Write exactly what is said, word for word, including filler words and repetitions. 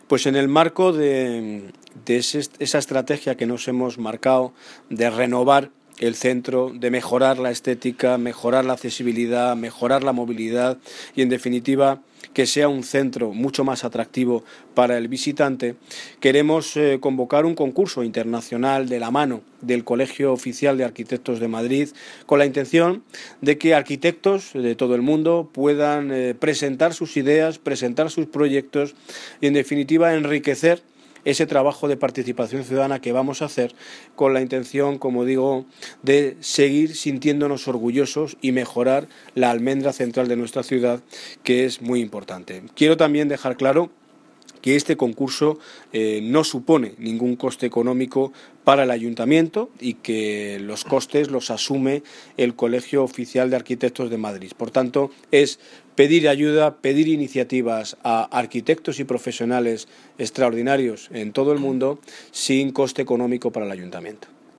Pues en el marco de, de ese, esa estrategia que nos hemos marcado de renovar el centro, de mejorar la estética, mejorar la accesibilidad, mejorar la movilidad y, en definitiva, que sea un centro mucho más atractivo para el visitante, queremos eh, convocar un concurso internacional de la mano del Colegio Oficial de Arquitectos de Madrid, con la intención de que arquitectos de todo el mundo puedan eh, presentar sus ideas, presentar sus proyectos y, en definitiva, enriquecer ese trabajo de participación ciudadana que vamos a hacer con la intención, como digo, de seguir sintiéndonos orgullosos y mejorar la almendra central de nuestra ciudad, que es muy importante. Quiero también dejar claro que este concurso eh, no supone ningún coste económico para el Ayuntamiento y que los costes los asume el Colegio Oficial de Arquitectos de Madrid. Por tanto, es pedir ayuda, pedir iniciativas a arquitectos y profesionales extraordinarios en todo el mundo sin coste económico para el Ayuntamiento.